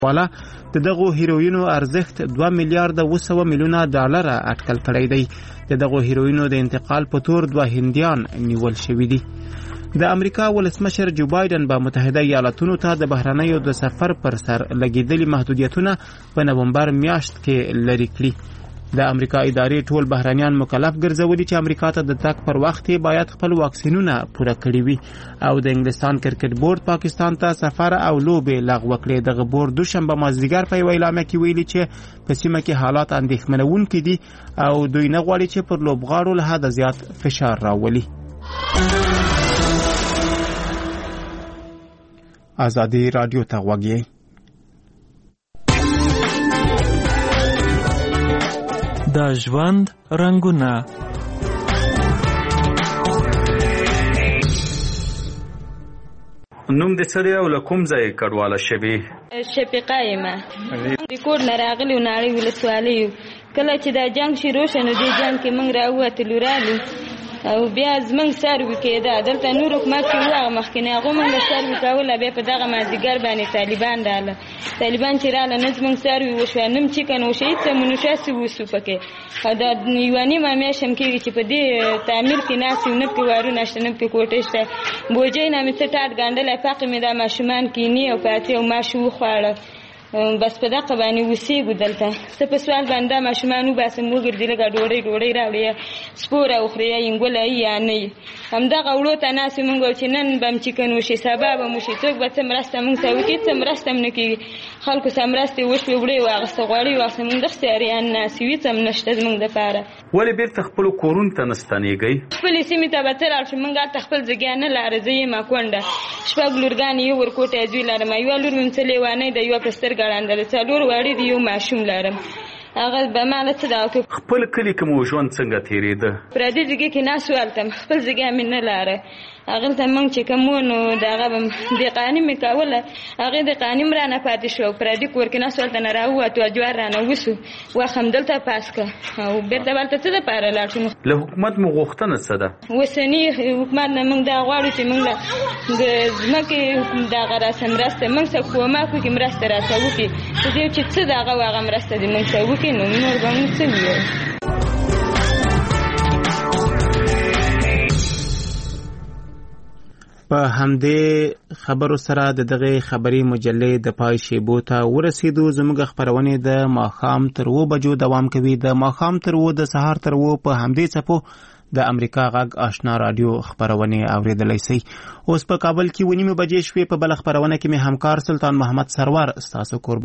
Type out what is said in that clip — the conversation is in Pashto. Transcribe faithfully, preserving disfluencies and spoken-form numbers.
والا د دغو هیروینو ارزښت دوه میلیارډ و سوه میلیونه ډالر اټکل کړی دی. د دغو هیروینو د انتقال په تور دوه هندیان نیول شوي دي. د امریکا ولسمشر جو بایدن به متحده ایالاتونو ته د بهرنیو د سفر پر سر لګیدلي محدودیتونه په نومبر میاشت کې لرې کړي. د امریکا ادارې ټول بهرنیان مکلف ګرځولي چې امریکا ته د تګ پر وخت باید خپل واکسینونه پوره کړي وي او د انګلستان کرکټ بورډ پاکستان ته سفر او لوبې لغوه کړې. دغه بورډ دوشنبه مازدیګر په یوه اعلامیه کې ویلي چې په سیمه کې حالات اندېښمنونکي دي او دوی نه غواړي چې پر لوبغاړو له حده زیات فشار راولي. ازادي رادیو ته غوږی. د ژوند رنگونه. نوم د سړی او له کوم ځای کډواله شوي؟ شفیقه یمه د کور نه راغلي و ناړۍ ولسوالۍ. کله چې دا جنګ شروع شو نو دې جنګ کې موږ راووتلو رالو او بیا زموږ سروي کېده. دلته نور حکومت کې و هغه مخکې نه هغو موږ سروي کوله. بیا په دغه مازدیګر باندې طالبان راله. طالبان چې راله نه زموږ سروي وشوه نه م چکن وشو هېڅ څه مو نشه سې وسو پکې. دا یوه نیمه میاشت هم کېږي چې په دې تعمیر کې ناست یو. نه پکې وارونه شته نه پکې کوټې شته. بوجۍ نه مې څه ټاټ ګنډلی پاقې مې دا ماشومان کینې او پاتې او ماش وخواړه. بس په دغه باندې اوسېږو دلته. څه په سوال باندې دا ماشومان وباسم وګرځي لږه ډوډۍ ډوډۍ راوړي یا سپوره وخوري یا انګوله یا نه یي. همدغه وړو ته ناست یو. موږ چې نن به م چکن وشي سبا به م وشي. څوک به څه مرسته موږ ته وکړي؟ څه مرسته هم نه کېږي. خلکو څه مرستې وشوې وړې واخېسته غوړې واخېسته. موږ دغسې اریان ناست یو. هېڅ هم نشته زموږ دپاره. ولې بېرته خپلو کورونو ته نه ستنېږئ؟ خپلې سیمې ته به ته لاړ شو. موږ هلته خپل ځګیا نه لاره. زه یم کونډه. شپږ لورګانې یو ورکوټی زوی لرم. یوه لور مې څه لیوانۍ ده یوه په سترګه ړنده ده. څلور واړې دي یو ماشوم لرم. هغه به ماله څه دا وکړو. خپل کلي کې مو ژوند څنګه تېرېده؟ پردي ځګې کې ناست وو هلته خپل ځګیا مې نه لاره. هغلته موږ چې کوم وو نو د هغه به دهقاني مې کوله. هغې دهقاني م رانه پاتې شو او پردي کور کې ناست وو هلته نه راووتو جوار رانه وسو. وخت همدلته پاس کړه او بېرته به هلته څه دپاره لاړ شو. له حکومت مو غوښتنه څه ده؟ اوسني حکومت نه موږ دا غواړو چې موږ له د ځمکې دغه راسه مرسته موږ څه کومک وکړي مرسته راته وکړي. په دې چې څه دغه وو هغه مرسته دې موږ ته وکړي نو نور به موږ څه ووایو. په همدې خبرو سره د دغه خبري مجلې د پای شیبو ته ورسېدو. زموږ خپرونې د ماښام تر اوه بجو دوام کوي. د ماښام تر اوه د سهار تر اوه په همدې څپو د امریکا غږ آشنا رادیو خپرونې اورېدلی سئ. اوس په کابل کې اوه نیمې بجې شوې. په بله خپرونه کې مې همکار سلطان محمد سرور ستاسو کور